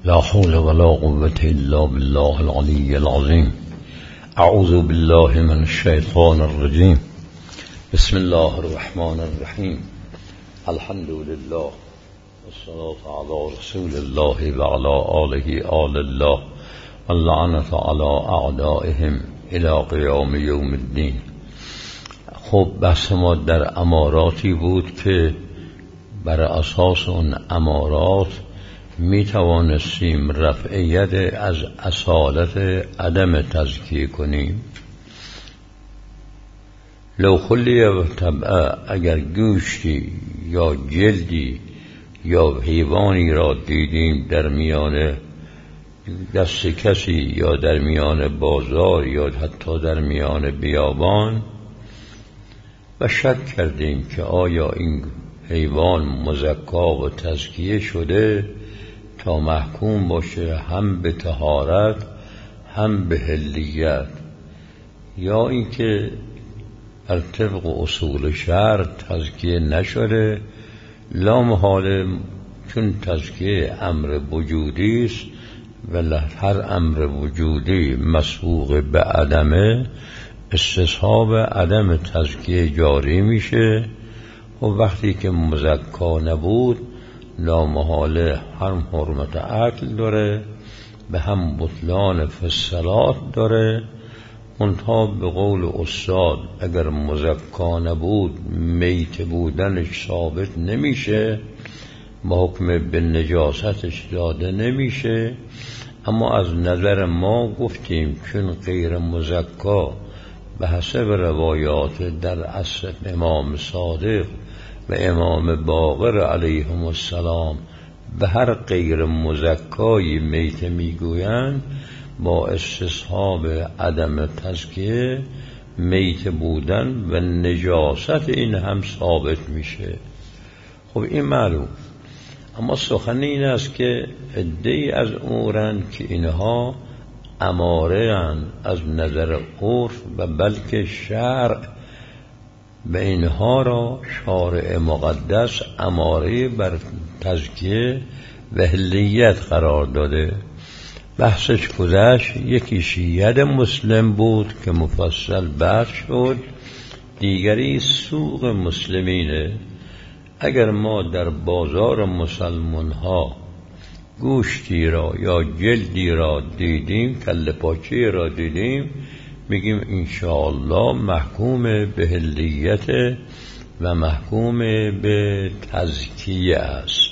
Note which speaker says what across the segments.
Speaker 1: لا حول ولا قوة إلا بالله العلي العظيم. أعوذ بالله من الشيطان الرجيم. بسم الله الرحمن الرحيم. الحمد لله والصلاة على رسول الله وعلى آله آل الله واللعنة على أعدائهم إلى قيام يوم الدين. خب بحث ما در اماراتی بود که بر اساس اون امارات می توانستیم رفعیت از اصالت عدم تزکیه کنیم. لو خلی و طبعه، اگر گوشتی یا جلدی یا حیوانی را دیدیم در میان دست کسی یا در میان بازار یا حتی در میان بیابان و شک کردیم که آیا این حیوان مزکا و تزکیه شده تا محکوم باشه هم به طهارت هم به حلیت، یا اینکه بر طبق اصول شرع تزکیه نشده، لا محاله چون تزکیه امر وجودی است و هر امر وجودی مسبوق به عدمه، استصحاب عدم تزکیه جاری میشه. و وقتی که مزکا نبود لامحاله هم حرمت عقل داره به هم بطلان فصلات داره. منتها به قول استاد اگر مزکا نبود میت بودنش ثابت نمیشه، با حکم به نجاستش داده نمیشه. اما از نظر ما گفتیم چون غیر مزکا به حسب روایات در عصر امام صادق و امام باقر علیهم السلام به هر غیر مزکایی میت میگویند، با استصحاب عدم تزکیه میت بودن و نجاست این هم ثابت میشه. خب این معلوم. اما سخن این است که عده‌ای از امورند که اینها اماره اند از نظر عرف و بلکه شرع به اینها را شارع مقدس اماره بر تزکیه و حلیت قرار داده. بحثش گذشت. یکیش ید مسلم بود که مفصل بحث شد، دیگری سوق مسلمینه. اگر ما در بازار مسلمان ها گوشتی را یا جلدی را دیدیم، کله پاچه را دیدیم، میگیم انشاءالله محکوم به حلیت و محکوم به تزکیه است.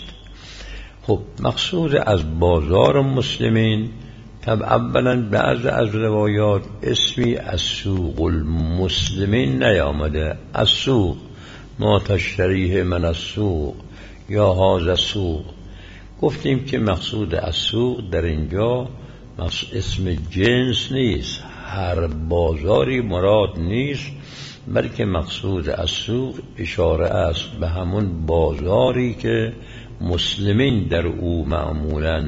Speaker 1: خب مقصود از بازار مسلمین، طب اولا بعض از روایات اسمی از سوق المسلمین نیامده. از سوق ما تشتریه من از سوق یا هذا سوق. گفتیم که مقصود از سوق در اینجا اسم جنس نیست، هر بازاری مراد نیست، بلکه مقصود از سوق اشاره است به همون بازاری که مسلمین در او معمولاً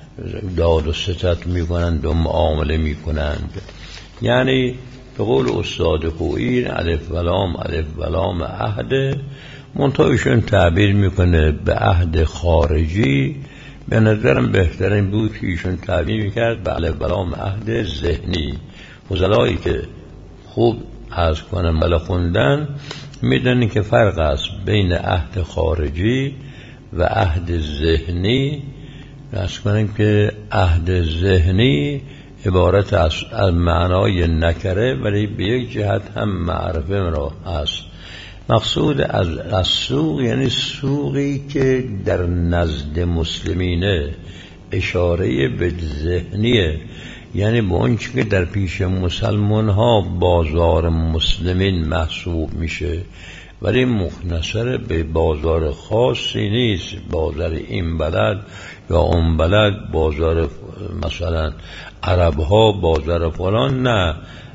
Speaker 1: داد و ستد میکنند و معامله میکنند. یعنی به قول استاد خویی الف و لام عهد، منطقهشون تعبیر میکنه به عهد خارجی. به نظرم بهترین بود که ایشون تعبیر میکرد به الف و لام عهد ذهنی. فضلایی که خوب عرض کنم بلا خوندن میدونی که فرق است بین عهد خارجی و عهد ذهنی. عرض کنم که عهد ذهنی عبارت از معنای نکره ولی به یک جهت هم معرفه را است. مقصود از سوق یعنی سوقی که در نزد مسلمینه، اشاره به ذهنیه، یعنی به اونچه که در پیش مسلمان ها بازار مسلمین محسوب میشه، ولی مختصر به بازار خاصی نیست، بازار این بلد یا اون بلد، بازار مثلا عرب ها، بازار فلان، نه.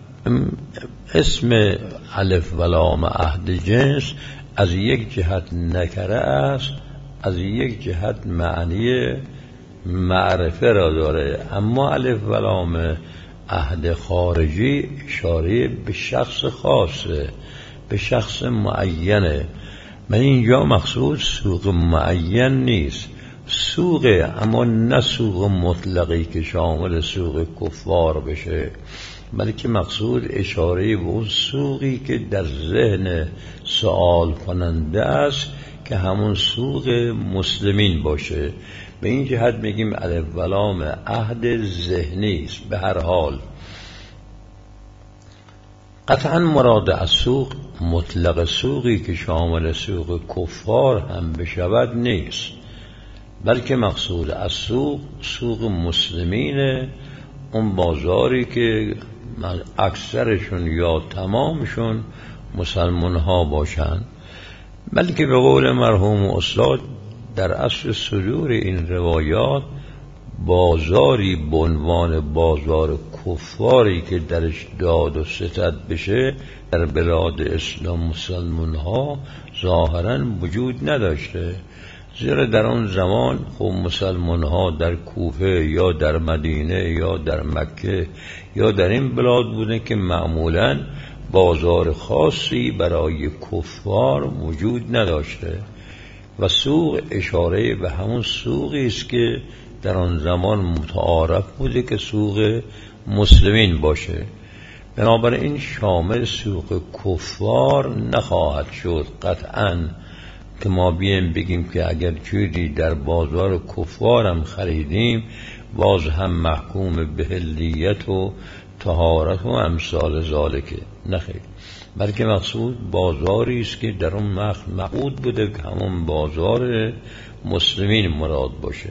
Speaker 1: اسم الف و لام عهد جنس از یک جهت نکره است، از یک جهت معنی معرفه را داره. اما الف و لام عهد خارجی اشاره به شخص خاصه، به شخص معینه. من اینجا مقصود سوق معین نیست، سوقه، اما نه سوق مطلقی که شامل سوق کفار بشه، بلکه مقصود اشاره به اون سوقی که در ذهن سوال کننده است که همون سوق مسلمین باشه. به این جهت میگیم الف و لام عهد ذهنی است. به هر حال قطعا مراد از سوق مطلق سوقی که شامل سوق کفار هم بشود نیست، بلکه مقصود از سوق مسلمینه، اون بازاری که اکثرشون یا تمامشون مسلمان ها باشن. بلکه به قول مرحوم استاد در اصل صدور این روایات بازاری به عنوان بازار کفاری که درش داد و ستد بشه در بلاد اسلام مسلمان ها ظاهرا وجود نداشته، زیرا در آن زمان خب مسلمان ها در کوفه یا در مدینه یا در مکه یا در این بلاد بوده که معمولا بازار خاصی برای کفار وجود نداشته و سوق اشاره به همون سوقی است که در آن زمان متعارف بوده که سوق مسلمین باشه. بنابراین شامل سوق کفار نخواهد شد قطعاً که ما بیم بگیم که اگر چیزی در بازار کفار هم خریدیم باز هم محکوم به حلیت و طهارت و امثال ذالکه. نخیر، بلکه مقصود بازاری است که در اون مقعود بوده که همون بازار مسلمین مراد باشه.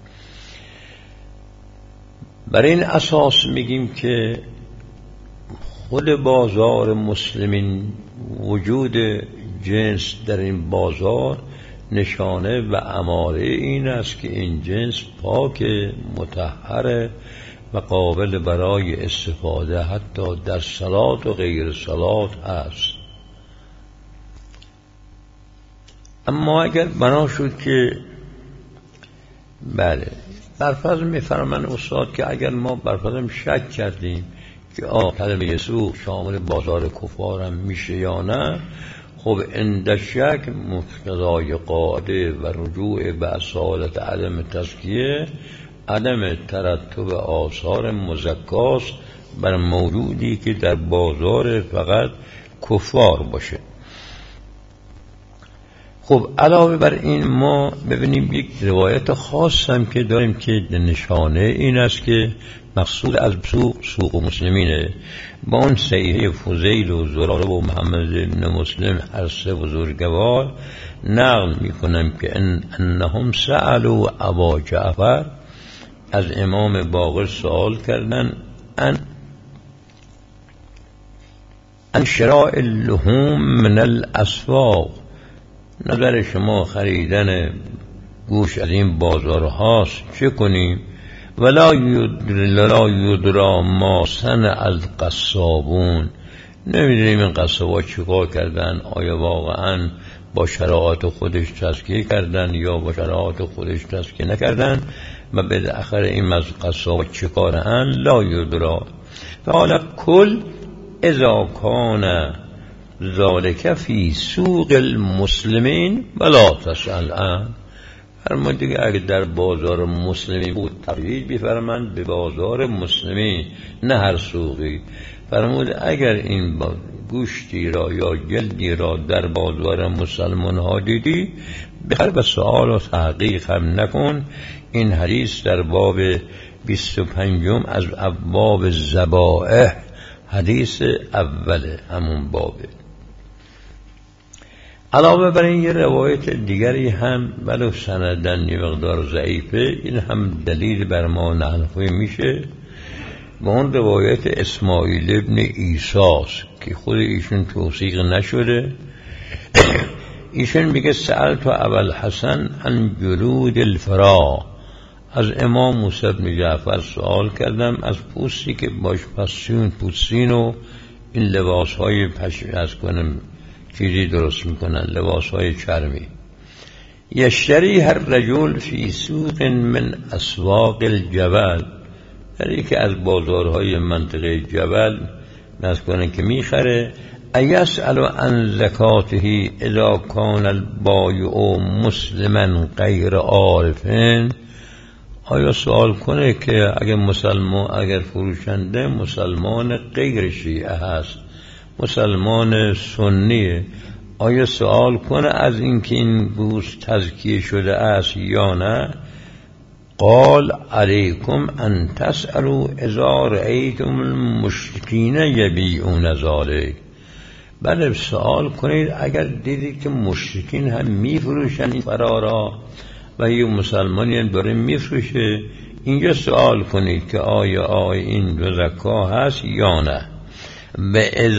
Speaker 1: بر این اساس میگیم که خود بازار مسلمین، وجود جنس در این بازار نشانه و اماره این است که این جنس پاک، مطهر و قابل برای استفاده حتی در صلات و غیر صلات است. اما اگر بنا شد که بله برفضل میفرمان استاد که اگر ما برفضل شک کردیم که کلمه سوق شامل بازار کفار هم میشه یا نه، خب عند شک مقتضای قاعده و رجوع به اصالت عدم تزکیه عدم ترتب آثار مزکاست بر موجودی که در بازار فقط کفار باشه. خب علاوه بر این ما ببینیم یک روایت خاص هم که داریم که نشانه این است که مقصود از سوق مسلمینه. با اون صحیحه فضیل و زراره و محمد بن مسلم هر سه بزرگوار نقل میکنم که انهم سألوا ابا جعفر، از امام باقر سوال کردن ان شراء اللحوم من الاسواق، نظر شما خریدن گوش از این بازارهاست چه کنیم؟ ولا یدرا ما صنع القصابون، نمیدونیم این قصابا چیکار کردن، آیا واقعا با شرایط خودش تزکیه کردن یا با شرایط خودش تزکیه نکردن و بالاخره این از قصابا چیکارن؟ لا یدرا. فعلا کل اذا کان ذالک فی سوق المسلمین ولا تسأل عنه. فرمود دیگه اگر در بازار مسلمین بود تقیید بفرمند به بازار مسلمین نه هر سوقی. فرمود اگر این گوشتی را یا جلدی را در بازار مسلمان ها دیدی بخر و سؤال و تحقیق هم نکن. این حدیث در باب 25 از ابواب الذبائح حدیث اوله همون بابه. علاوه بر این یه روایت دیگری هم ولو سندن یه مقدار ضعیفه، این هم دلیل بر ما نحنفی میشه. با اون روایت اسماعیل ابن عیساست که خود ایشون توثیق نشده. ایشون میگه سألت ابوالحسن عن جلود الفرا، از امام موسی بن جعفر سوال کردم از پوستی که باش پوستین و این لباس های از کنم چیزی درست میکنن، لباس های چرمی. یشتری هر رجل فی سوق من اسواق الجبل، یعنی که از بازارهای منطقه جبل ناز کنن که میخره ایسأل عن زکاته اذا کان البایع مسلما غیر عارف، آیا سوال کنه که اگر فروشنده مسلمان غیر شیعه هست، مسلمان سنیه، آیا سوال کنه از اینکه این گوشت تزکیه شده است یا نه؟ قال علیکم ان تسألوا اذا رأیتم المشرکین یبیعون ذلک. بله سوال کنید اگر دیدید که مشرکین هم میفروشن این فرارا و یه مسلمانی هم داره میفروشه، اینجا سوال کنید که آیا این دو زکا هست یا نه. و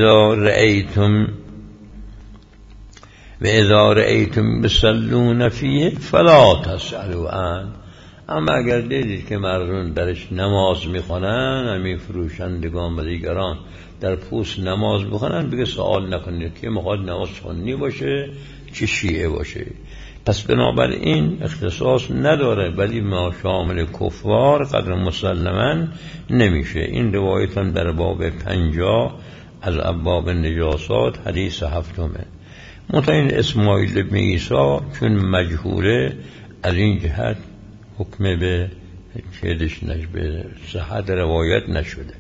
Speaker 1: اذا رأیتم بسلون فیه فلا تسألوا عنه. اما اگر دیدید که مردم درش نماز میخونن، همین فروشندگان و دیگران در پوست نماز بخونن، بگه سوال نکنید که میخواد نماز سنی باشه چه شیعه باشه. پس بنابراین اختصاص نداره، ولی ما شامل کفار قدر مسلما نمیشه. این روایت هم در باب 50 از ابواب نجاسات حدیث 7. متعین اسماعیل بن عیسی چون مجهوله، از این جهت حکم به به صحت روایت نشده.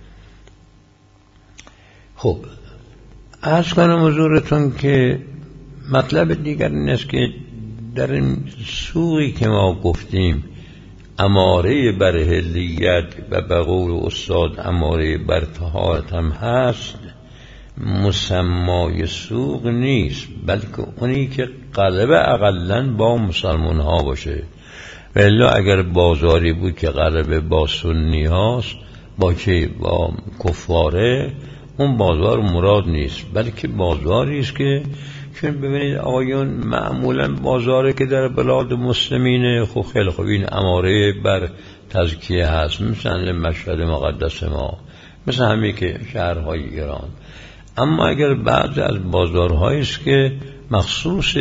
Speaker 1: خب عرض کنم حضورتون که مطلب دیگر این است که در این سوقی که ما گفتیم اماره بر حلیت و به قول استاد اماره بر طهارت هم هست، مسمای سوق نیست، بلکه اونی که غالب اقلن با مسلمان ها باشه. ولی اگر بازاری بود که غالب با سنی هاست، با کفاره، اون بازار مراد نیست، بلکه بازاری است که چون ببینید آقایون معمولا بازاری که در بلاد مسلمین خب خیلی خوب این اماره بر تزکیه هست، مثل مشهد مقدس ما، مثل همین که شهرهای ایران. اما اگر بعض از بازارهایی است که مخصوص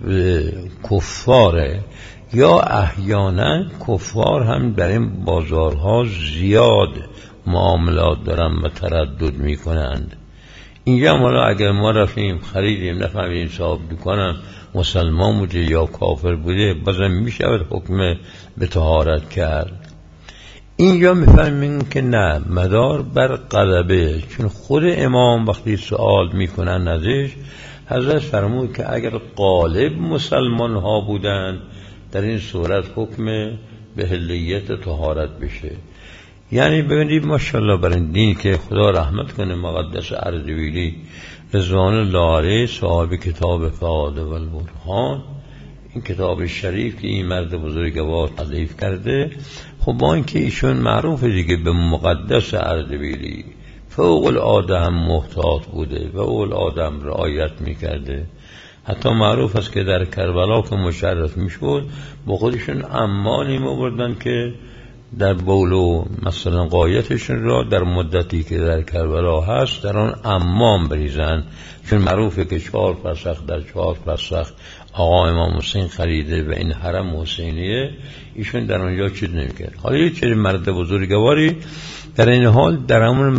Speaker 1: کفاره، یا احیانا کفار هم در این بازارها زیاد معاملات دارن و تردد میکنند، اینجا حالا اگر ما رفتیم خریدیم نفهمیدیم صاحب دکانم مسلمان بوده یا کافر بوده، بازم میشود حکم به طهارت کرد. اینجا میفهمیم که نه، مدار بر غلبه، چون خود امام وقتی سوال میکنن ازش، حضرت فرمود که اگر غالب مسلمان ها بودن در این صورت حکم به حلیت طهارت بشه. یعنی ببینید ماشاءالله بر این دین که خدا رحمت کنه مقدس اردبیلی رضوان الله علیه، صاحب کتاب فوائد و البرهان، این کتاب شریف که این مرد بزرگوار تالیف کرده، خب با اینکه ایشون معروف دیگه به مقدس اردبیلی فوق العاده هم محتاط بوده و العاده هم رعایت میکرده، حتی معروف است که در کربلا که مشرف میشد با خودشون امانی می‌بردن که در بولو مثلا قایتشون را در مدتی که در کربلا هست در آن امام بریزن، چون معروفه که 4 فرسخ در 4 فرسخ آقا امام حسین خریده و این حرم حسینیه، ایشون در آنجا چیز نمی‌کرد. حالا یه چیز مرد بزرگواری در این حال در همون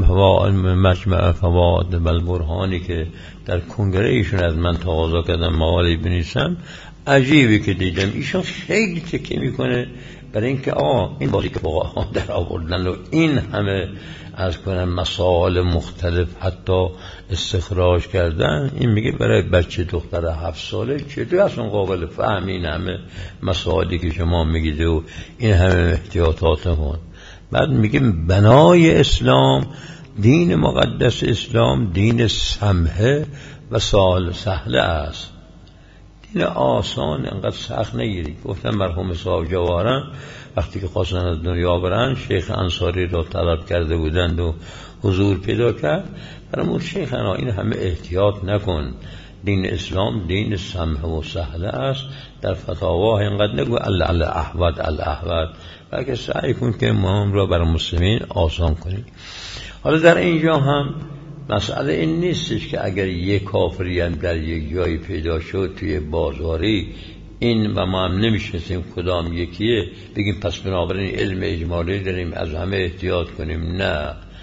Speaker 1: مجمع فوائد و البرهانی که در کنگره ایشون از من تقاضا کردن مقاله بنویسم، عجیبه که دیدم ایشون خیلی تکیه میکنه برای اینکه این بازی که با در آوردن و این همه از کنم مسائل مختلف حتی استخراج کردن، این میگه برای بچه دختر 7 ساله چطور اصلا قابل فهم این همه مسائلی که شما میگید و این همه احتیاطات کن. بعد میگه بنای اسلام، دین مقدس اسلام دین سمحه و سهله است، دین آسان، انقدر سخت نگیرید. گفتم مرحوم صاحب جوارن وقتی که خواستن از دنیا برن، شیخ انصاری را طلب کرده بودند و حضور پیدا کرد، فرمود شیخنا این همه احتیاط نکن، دین اسلام دین سمحه و سهله است، در فتاواه اینقدر نگو الاحواد، بلکه سعی کن که امام را بر مسلمین آسان کنید. حالا در اینجا هم مسئله این نیستش که اگر یک کافری هم در یک جایی پیدا شد توی بازاری این و ما هم نمیشناسیم کدام یکیه، بگیم پس بنابراین علم اجمالی داریم از همه احتیاط کنیم. نه،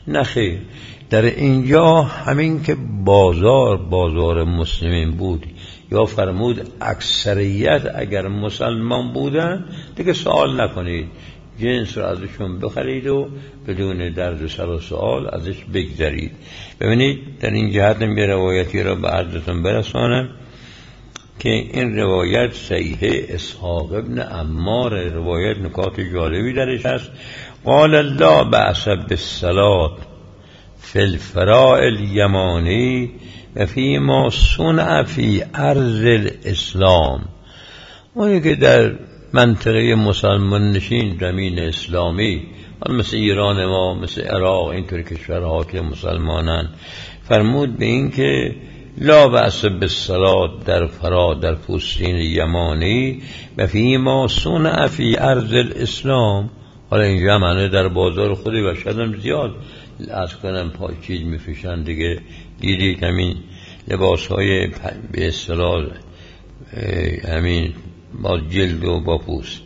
Speaker 1: نخیر، در اینجا همین که بازار مسلمین بود یا فرمود اکثریت اگر مسلمان بودن دیگه سوال نکنید، جنس رو ازشون بخرید و بدون درد سر و سوال ازش بگذرید. ببینید در این جهت یه روایتی را به عرضتون برسانم که این روایت صحیح اسحاق ابن عمار، روایت نکات جالبی درش هست. قال لا بأس بالصلاة فی الفراء الیمانی و فی ما صنع فی ارض الاسلام. اونی که در منطقه مسلمان نشین زمین اسلامی مثل ایران ما، مثل عراق، اینطور کشورها که مسلمانن، فرمود به این که لا بأس بالصلاة در فرا در پوستین یمانی و فی ما صنع فی ارض الاسلام. حالا اینجا معنی در بازار خودی و شدم زیاد از کنم پای چیز میفشن دیگه، دیدید همین لباس های به اصطلاح همین با جلد و با پوست.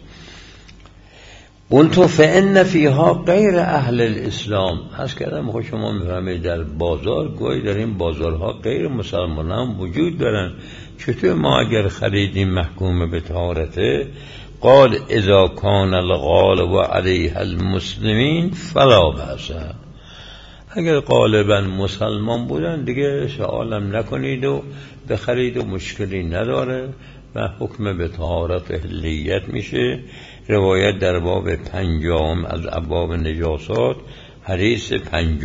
Speaker 1: قلت فإن فیها غیر اهل الاسلام. از کردم خود شما میفهمید در بازار گوی در این بازارها غیر مسلمان هم وجود دارن، چطور ما اگر خریدیم محکوم به طهارته؟ قال اذا کان الغالب علیه المسلمین فلا بأس. اگر غالبا مسلمان بودن دیگه سوالم نکنید و بخرید و مشکلی نداره و حکم به طهارت اهلیت میشه. روایت در باب 5 از ابواب نجاسات، حدیث 5.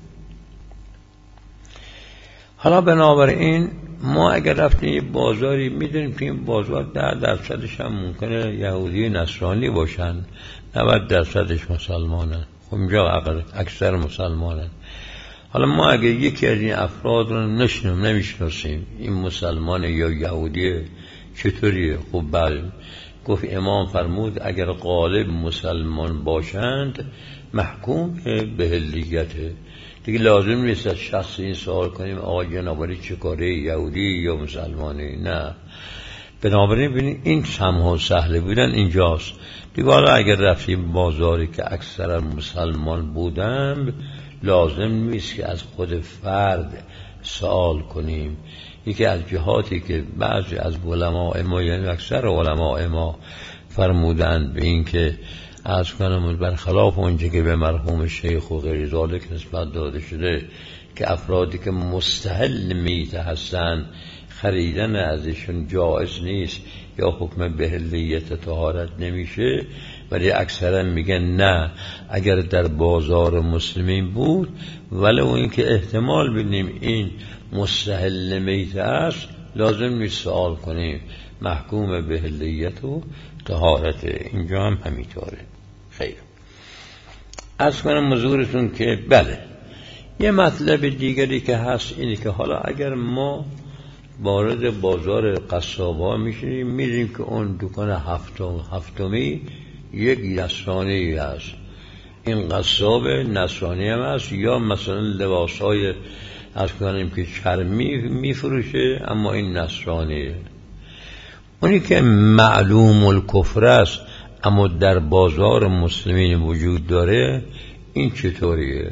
Speaker 1: حالا بنابراین ما اگر رفتیم یه بازاری میدونیم که این بازار 10% هم ممکنه یهودی نصرانی باشن، 90% مسلمانن. خب اینجا اکثر مسلمانن. حالا ما اگر یکی از این افراد رو نمیشناسیم این مسلمان یا یهودیه چطوریه؟ خب بله، گفت امام فرمود اگر غالب مسلمان باشند محکوم به اهلیته. دیگه لازم نیست از شخص این سوال کنیم آقا جنابالی چه کاره، یهودی یا مسلمانی؟ نه. بنابراین ببینید این سمح و سهل بودن اینجاست دیگه. حالا اگر رفتیم بازاری که اکثر مسلمان بودن لازم نیست که از خود فرد سوال کنیم. یکی از جهاتی که بعضی از علماء ما، یعنی اکثر علماء ما فرمودند به این که از کنم برخلاف اونچه که به مرحوم شیخ و غیر ذالک نسبت داده شده که افرادی که مستحل میت هستند خریدن ازشون جایز نیست یا حکم به اهلیت طهارت نمیشه، ولی اکثرا میگن نه اگر در بازار مسلمین بود ولو اینکه احتمال بینیم این مستحل میت است لازم نیست سوال کنیم، محکوم به اهلیت و طهارت. اینجا هم همینطوره. خیر، از کنم حضورتون که بله یه مطلب دیگری که هست اینه که حالا اگر ما وارد بازار قصابا میشیم میریم که اون دکان هفتمی یک نصرانی هست، این قصاب نصرانی هم هست، یا مثلا لباس های از کنیم که چرمی میفروشه اما این نصرانیه. اونی که معلوم الکفر است اما در بازار مسلمین وجود داره، این چطوریه؟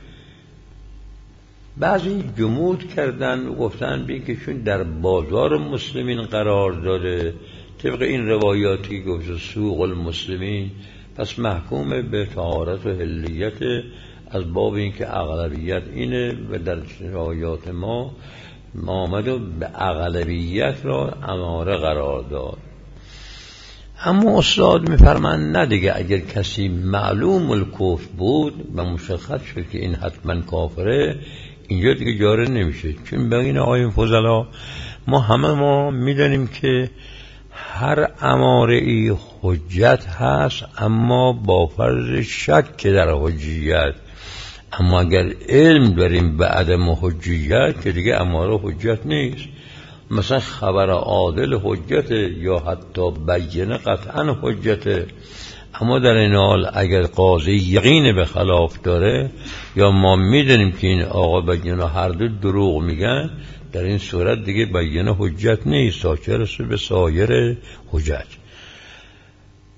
Speaker 1: بعضی جمود کردن و گفتن بین که چون در بازار مسلمین قرار داره طبق این روایاتی گفت سوق المسلمین پس محکوم به طهارت و اهلیت، از باب این که اغلبیت اینه و در روایات ما آمد و به اغلبیت را اماره قرار داد. اما استاد میفرمند نه دیگه، اگر کسی معلوم الکفر بود و مشخص شد که این حتما کافره اینجا دیگه جاره نمیشه. چون بگین آقای فضلا ما میدانیم که هر اماره ای حجت هست اما با فرض شک در حجیت، اما اگر علم داریم به عدم حجیت که دیگه اماره حجت نیست. مثلا خبر عادل حجت یا حتی بینه قطعا حجته، اما در این حال اگر قاضی یقین به خلاف داره یا ما میدونیم که این آقا بینه هر دو دروغ میگن، در این صورت دیگه بینه حجت نیست تا چه رسه به سایر حجت.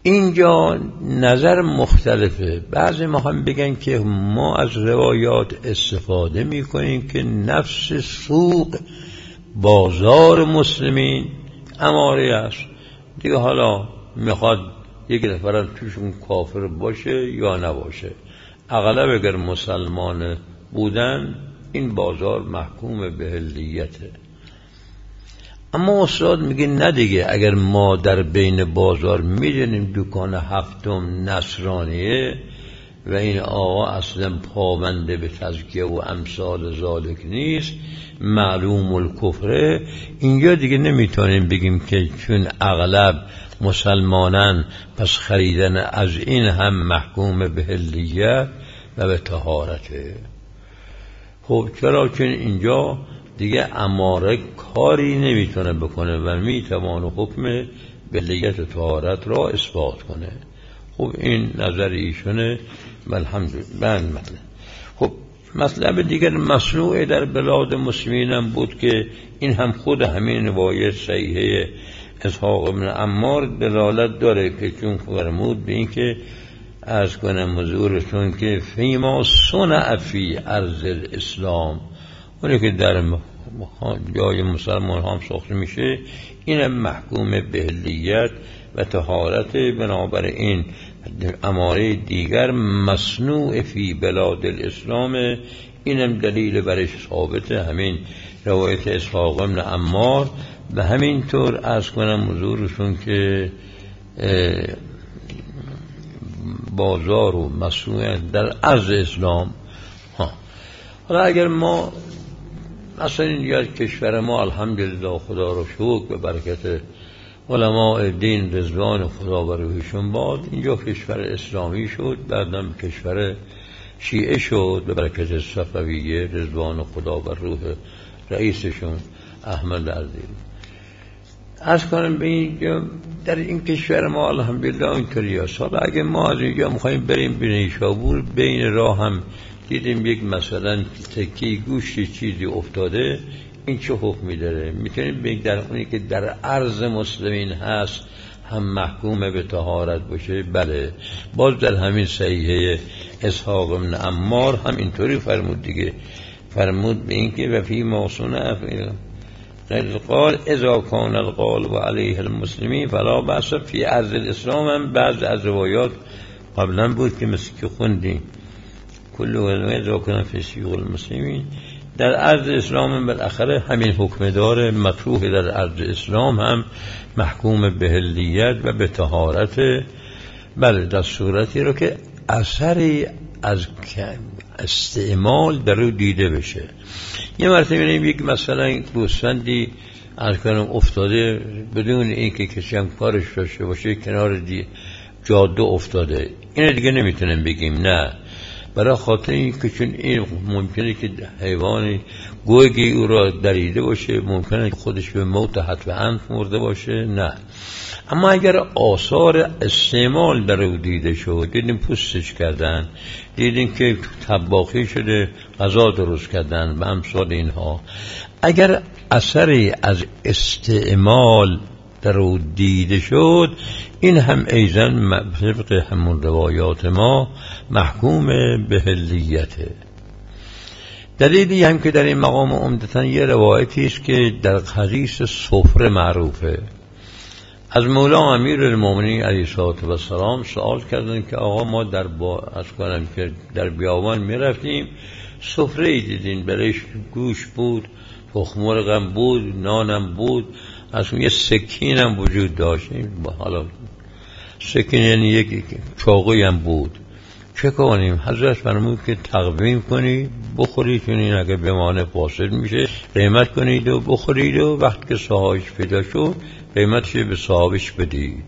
Speaker 1: اینجا نظر مختلفه. بعضی ما هم بگن که ما از روایات استفاده میکنیم که نفس سوق بازار مسلمین اماره است دیگه، حالا میخواد یک نفر توشون کافر باشه یا نباشه، اغلب اگر مسلمان بودن این بازار محکوم به حلیته. اما استاد میگه نه دیگه، اگر ما در بین بازار میدونیم دکان هفتم نصرانیه و این آقا اصلا پابنده به تزکیه و امثال ذالک نیست، معلوم الکفره، اینجا دیگه نمیتونیم بگیم که چون اغلب مسلمانان پس خریدن از این هم محکوم به حلیت و به طهارته. خب چرا؟ چون اینجا دیگه اماره کاری نمیتونه بکنه و میتوانه حکم به حلیت و طهارت را اثبات کنه. خب این نظر ایشونه. الحمدلله. خب مطلب دیگر مصنوع در بلاد مسلمین هم بود که این هم خود همین روایت صحیحه اسحاق بن عمار دلالت داره که چون فرمود به این که عرض کنم حضورتون که فیما صنع فی ارض الاسلام، اونی که در جای مسلمان هم ساخته میشه این محکوم به حلیت و طهارت. بنابراین اماره دیگر مصنوع فی بلاد الاسلام، اینم دلیل برش ثابته همین روایت اسحاق بن عمار. و همینطور عرض کنم حضورشون که بازار و مصنوع در ارض اسلام. حالا اگر ما مثلا اینجا کشور ما الحمدلله خدا رو شکر به برکت علماء دین رضوان خدا بر روحشون باد، اینجا کشور اسلامی شد، بعدم کشور شیعه شد به برکت صفویه رضوان خدا بر روح رئیسشون احمد عزیز. از کنم به اینجا در این کشور ما الحمدلله اینطوری است. حالا اگه ما از اینجا میخواییم بریم به نیشابور، بین راه هم دیدیم یک مثلا تکی گوشتی چیزی افتاده، این چه حکمی داره؟ میتونیم بگیم در اونی که در ارض مسلمین هست هم محکوم به طهارت باشه؟ بله. باز در همین صحیحه اسحاق بن عمار هم اینطوری فرمود دیگه، فرمود به این که و فی ما صنع قال اذا کان الغالب علیه المسلمین فلا بأس فی ارض الاسلام. هم بعض از روایات قبلا بود که مثل که خوندیم کل اذا کان فی سیوق المسلمین، در ارض اسلام هم بالاخره همین حکم داره، مطروح در ارض اسلام هم محکوم به حلیت و به طهارت. بله، در صورتی رو که اثری از استعمال در رو دیده بشه. یه مرتبه می‌بینیم یک مثلا گوسفندی از کنم افتاده بدون اینکه کسی هم کارش داشته باشه کنار جاده افتاده، این دیگه نمیتونیم بگیم نه، برای خاطر این که چون این ممکنه که حیوانی گوگی او را دریده باشه، ممکنه خودش به موت حتف انف مرده باشه، نه. اما اگر آثار استعمال در او دیده شد، دیدیم پوستش کردن، دیدیم که طباخی شده غذا درست کردن و امثال اینها، اگر اثری از استعمال در او دیده شد، این هم ایضاً طبق همون روایات ما محکوم به حلیته. دلیلی هم که در این مقام عمدتاً یه روایتی است که در حدیث سفره معروفه، از مولا امیر المومنین علیه السلام سوال کردن که آقا ما در بیابان می رفتیم، سفره ای دیدین برایش گوش بود، تخم مرغ هم بود، نانم بود، از اون یه سکین هم وجود داشت، حالا سکین یعنی یک چاقوی هم بود، چه کنیم؟ حضرت فرمود که تقویم کنی بخورید، چون این اگه بمانه فاسد میشه، قیمت کنید و بخورید و وقت که صاحبش پیدا شد قیمتش به صاحبش بدید.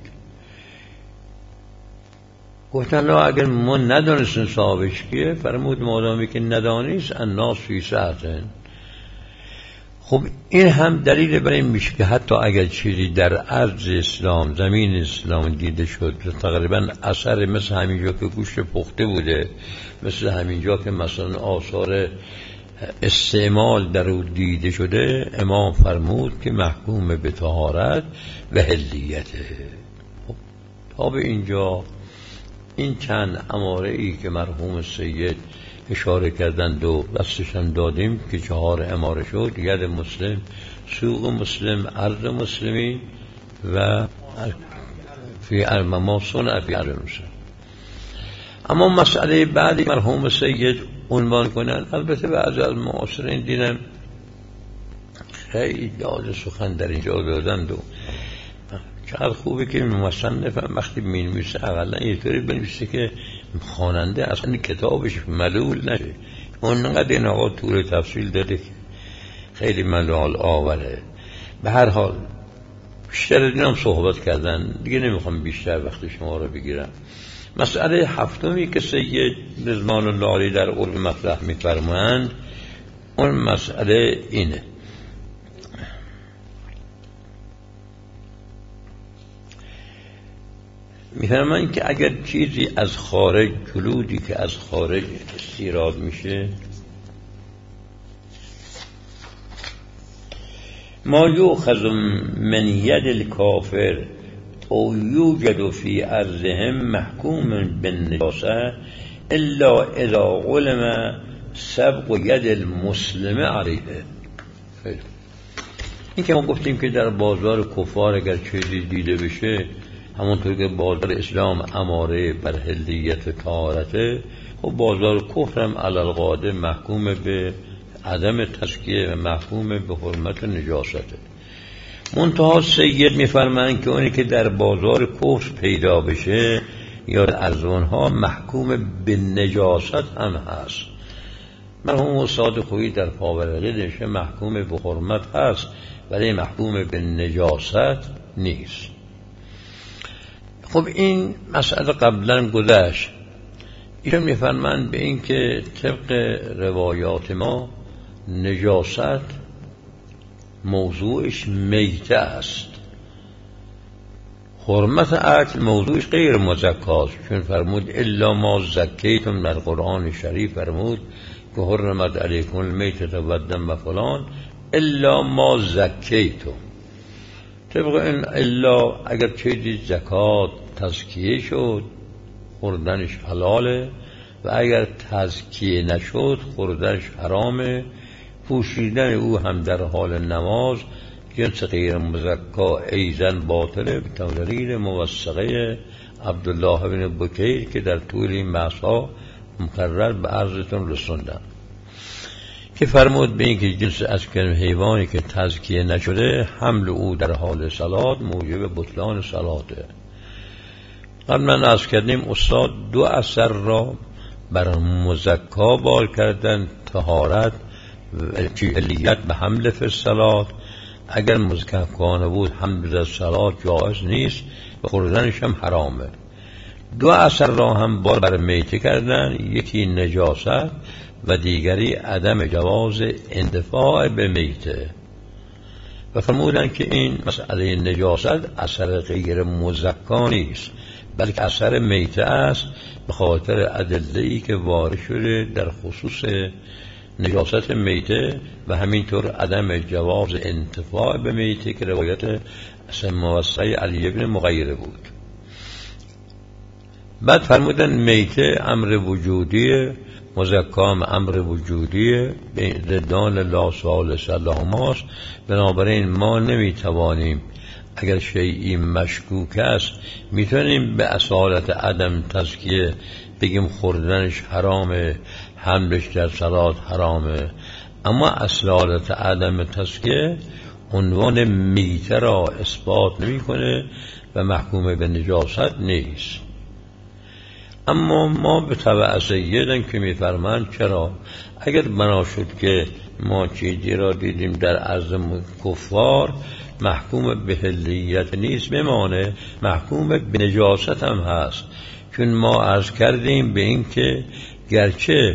Speaker 1: گفتن لا اگر ما ندانستن صاحبش کیه، فرمود مادامی که ندانیست الناس فی سعة. خب این هم دلیل بر این میشه که حتی اگر چیزی در ارض اسلام، زمین اسلام دیده شد، تقریبا اثر مثل همینجا که گوشت پخته بوده، مثل همینجا که مثلا آثار استعمال در او دیده شده، امام فرمود که محکوم به طهارت و حلیته. خب تا به اینجا این چند اماره ای که مرحوم سید اشاره کردند و دستشان دادیم که 4 اماره شد: ید مسلم، سوق مسلم، عرض مسلمی و فی ما صنع فی عرض مسلم. اما مسئله بعدی مرحوم سید عنوان کنند، البته بعضی از معاصرین دیدم خیلی جاز سخن در اینجا دادند و چقدر خوبه که مصنف هم وقتی می‌نویسه اقلا اینطوری بنویسه که خواننده اصلا کتابش ملول نشه. اونقدر این آقا طول تفصیل داده که خیلی ملال آوره. به هر حال بیشتر از این هم صحبت کردن دیگه، نمیخوام بیشتر وقت شما رو بگیرم. مسئله هفتمی که سید رضوان الله علیه در علم مطرح می‌فرمایند اون مسئله اینه: می‌فرمایند که اگر چیزی از خارج، جلودی که از خارج استیراد میشه، ما یؤخذ من ید الکافر او یوجد فی ارضهم محکوم بالنجاسه الا اذا علم سبق ید المسلم علیه. این که ما گفتیم که در بازار کفار اگر چیزی دیده بشه، همونطور که بازار اسلام اماره بر حلیت طهارته، خب بازار کفر هم علی القاعده محکوم به عدم تزکیه و محکوم به حرمت نجاسته. منتها سید میفرمایند که اونی که در بازار کفر پیدا بشه یا از اونها محکوم به نجاست هم هست. مرحوم استاد خویی در پاورقی نوشته محکوم به حرمت هست ولی محکوم به نجاست نیست. خب این مسئله قبلا گذشت. ایشون میفرمایند به این که طبق روایات ما نجاست موضوعش میته است، حرمت اکل موضوعش غیر مزکاست، چون فرمود الا ما زکیتم در قرآن شریف فرمود که حرمت علیکم المیتة و الدم و فلان الا ما زکیتم. طبق این الا اگر چیزی زکات تزکیه شد خوردنش حلاله و اگر تزکیه نشد خوردنش حرامه. پوشیدن او هم در حال نماز جنس غیر مزکا ایزن باطله، به تدلیل موثقه عبدالله بن بکیر که در طول این بحث‌ها مکرر به عرضتون رسوندم که فرمود به این که جنس اسکن حیوانی که تزکیه نشده حمل او در حال صلات موجب بطلان صلاته. قبلا عرض کردیم استاد 2 اثر را بر مزکا بار کردن: طهارت علیت به حمل فی الصلات. اگر مزکا نبود حمل در صلات جایز نیست و خوردنش هم حرامه. 2 اثر را هم بار میته کردن، یکی نجاست و دیگری عدم جواز اندفاع به میته و فرمودن که این مسئله نجاست اثر غیر مزکا نیست بلکه اثر میته است، به خاطر ادله‌ای که وارد شده در خصوص نجاست میته و همینطور عدم جواز انتفاع به میته که روایت موثقه علی بن مغیره بود. بعد فرمودن میته امر وجودیه، مزکام امر وجودیه، ضدان لا ثالث لهماست. بنابراین ما نمیتوانیم اگر شیئی مشکوک است میتونیم به اصالت عدم تزکیه بگیم خوردنش حرامه، حملش در صلات حرامه، اما اصالت عدم تزکیه عنوان میته را اثبات نمیکنه و محکوم به نجاست نیست. اما ما به تبع سیدن که میفرمند چرا اگر بنا شد که ما چیزی را دیدیم در عرض کفار محکوم به حلیت نیست بمانه، محکوم به نجاست هم هست، چون ما عرض کردیم به این که گرچه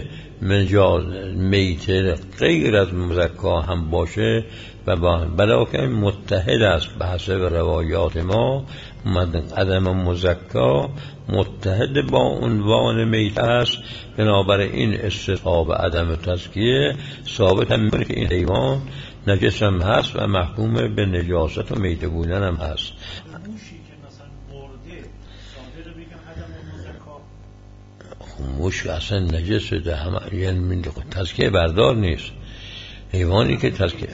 Speaker 1: میته غیر از مزکا هم باشه و بلکه متحد است به حسب روایات ما، عدم مزکا متحد با عنوان میته است. بنابراین استصحاب عدم تزکیه ثابت هم می‌کنه که این حیوان نجس هم هست و محکوم به نجاست و میته بودن هم هست.
Speaker 2: موشی که مثلا مرده
Speaker 1: مشک اصلا نجس شده، همه یعنی تزکیه بردار نیست. حیوانی که تزکیه،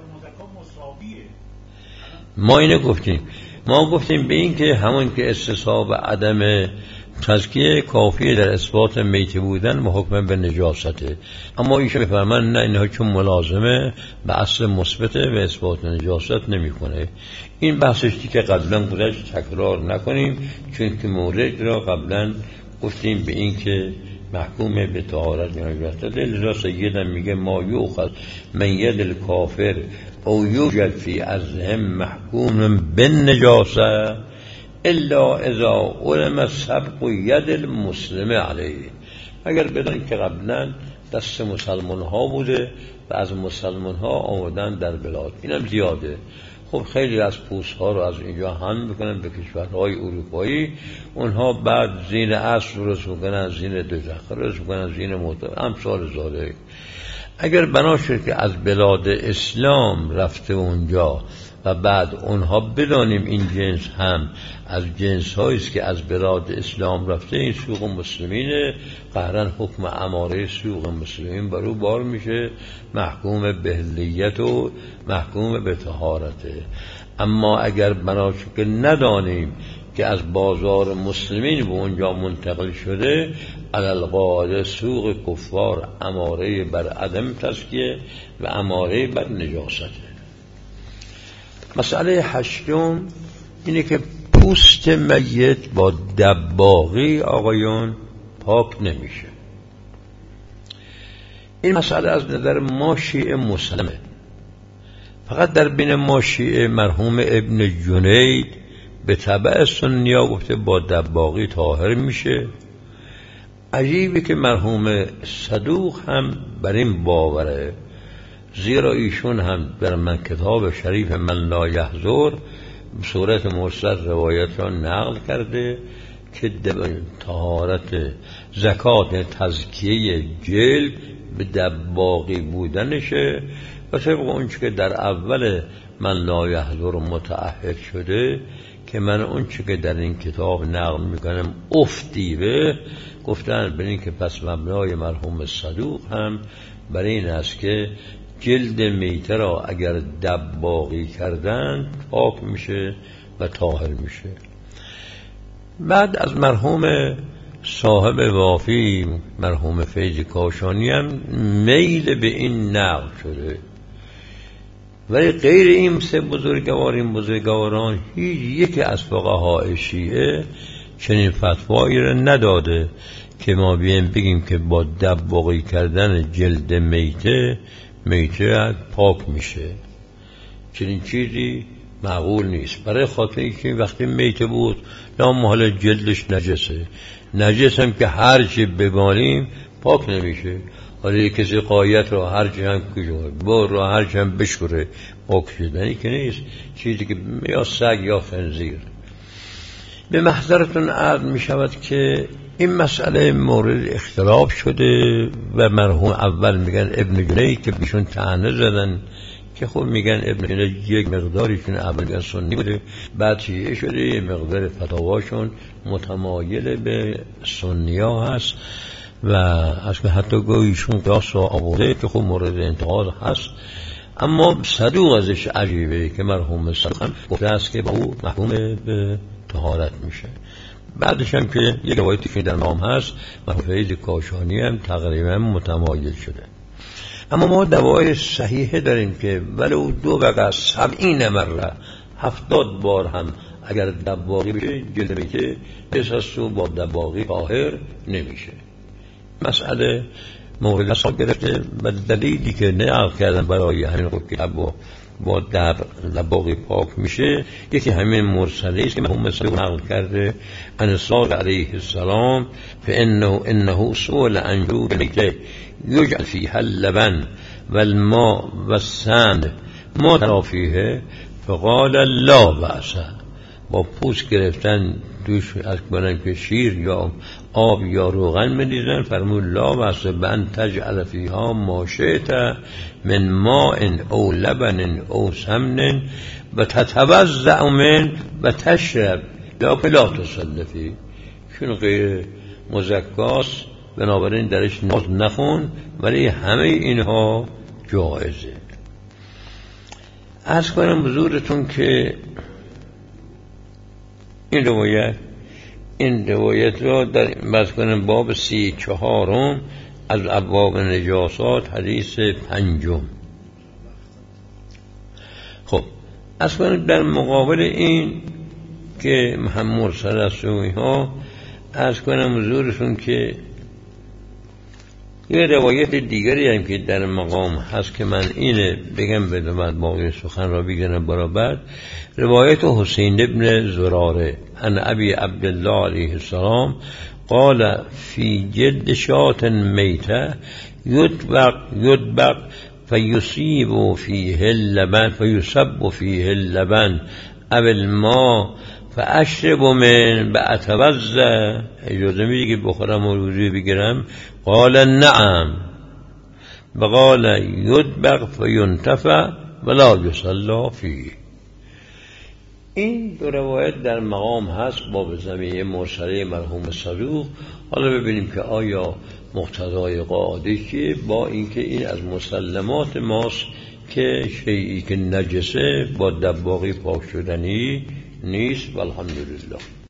Speaker 1: ما اینه گفتیم، ما گفتیم به این که همون که استصحاب عدم تزکیه کافیه در اثبات میت بودن و حکم به نجاسته، اما ایشون میفهمن نه، اینها چون ملازمه به اصل مثبته و اثبات نجاست نمیکنه. این بحثشتی که قبلا گذشت تکرار نکنیم، چون که مورد را قبلا گفتیم به این که محکوم به طهارت نجاست. لذا سیدم میگه ما یوخذ من ید الکافر او یوجد فی ارضهم محکوم بالنجاسه الا اذا علم سبق ید المسلم علیه. اگر بدانید که قبلا دست مسلمان ها بوده و از مسلمان ها آمدن در بلاد، اینم زیاده. خب خیلی از پوست ها رو از اینجا حمل میکنن به کشورهای اروپایی، اونها بعد زین اسب درست میکنن، زین دوزخ درست میکنن، زین موتور، امثال ذالک. اگر بنا شد که از بلاد اسلام رفته اونجا و بعد اونها بدانیم این جنس هم از جنس هاییست که از بلاد اسلام رفته، این سوق مسلمینه، قهرن حکم اماره سوق مسلمین برو بار میشه، محکوم به حلیت و محکوم به طهارته. اما اگر بنا شد که ندانیم که از بازار مسلمین به اونجا منتقل شده، علالقاعده سوق کفار اماره بر عدم تزکیه و اماره بر نجاسته. مسئله هشتم اینه که پوست میت با دباغی آقایون پاک نمیشه. این مسئله از نظر ما شیعه مسلمه، فقط در بین ما شیعه مرحوم ابن جنید به تبع سنیا گفته با دباغی طاهر میشه. عجیبه که مرحوم صدوق هم بر این باوره، زیرا ایشون هم در من کتاب شریف من لا یحضر صورت مرسل روایت را نقل کرده که طهارت زکات تزکیه جلد به دباغی بودنشه و طبق اونچه که در اول من لا یحضر متعهد شده که من اونچه که در این کتاب نقل میکنم افتیبه گفتن بر این که پس مبنای مرحوم صدوق هم بر این است که جلد میته را اگر دباغی کردن پاک میشه و طاهر میشه. بعد از مرحوم صاحب وافی مرحوم فیض کاشانی هم میل به این نقل شده، ولی غیر این سه بزرگواران هیچ یکی از فقهای شیعه چنین فتوایی را نداده که ما بیایم بگیم که با دباغی کردن جلد میته پاک میشه. چنین چیزی معقول نیست، برای خاطر اینکه وقتی میته بود لامحاله جلدش نجس هم که هرچی بمالیم پاک نمیشه. حالا کسی قایت را هرچی هم کشوره، بار را هرچی هم بشوره پاک شدنی که نیست، چیزی که یا سگ یا خنزیر. به محضرتون عرض می شود که این مسئله مورد اختلاف شده و مرحوم اول میگن ابن جنید که بیشون طعنه زدن که خب میگن ابن جنید یک مقداری چون اول میگن سنی بوده بعد شیعه شده، یه مقدار فتاواشون متمایل به سنیا هست و از که حتی گویشون قیاس و آورده که خب مورد انتقاد هست. اما صدوق ازش عجیبه که مرحوم صدوق هم گفته است که با او محکوم به طهارت میشه. بعدش هم که یک روایتی که در نام هست مرحوم فیض کاشانی هم تقریبا متمایل شده. اما ما دوای صحیحه داریم که ولو 270 مره 70 بار هم اگر دباغی بشه جلد میته بسستو با دباغی طاهر نمیشه. مسئله مورد حساب گرفته و دلیلی که نقل کردن برای همین خود که با دباغی پاک میشه یکی همین مرسله است که مرحوم صدوق نقل کرده ان صادق علیه السلام فانه سئل عن جود میته یجعل فیها اللبن والماء والسمن ما ترى فیه فقال لا بأس. با پوست گرفتن دوش از کنن که شیر یا آب یا روغن می‌ریزن، فرمود لا بأس بأن تجعل فیها ما شئت من ماء او لبن او سمن و تتوضأ من و تشرب لا تصلی فیه. چون غیر مزکاست، بنابراین درش نماز نخون، ولی همه اینها جایزه. عرض کنم حضورتون که این روایت را در بس کنم باب 34 از ابواب نجاسات حدیث 5. خب عرض کنم در مقابل این که مرسل است و اینها، عرض کنم حضورتون که یه روایت دیگری هم که در مقام هست که من اینه بگم بدم باقی سخن را بگیرم برابر. روایت حسین ابن زراره عن ابی عبدالله علیه السلام قال فی جلد شاة میته یدبق فیصیب فیه اللبن او الماء فاشرب من بأتوضأ، اجازه میدی که بخورم و وضو بگیرم؟ قال نعم. وقال یدبق فینتفع ولا یصلی فیه. این دو روایت در مقام هست با زمینه مرسله مرحوم صدوق. حالا ببینیم که آیا مقتضای قاعده که با اینکه این از مسلمات ماست که شیئی که نجسه با دباغی پاک شدنی نیست. والحمدلله.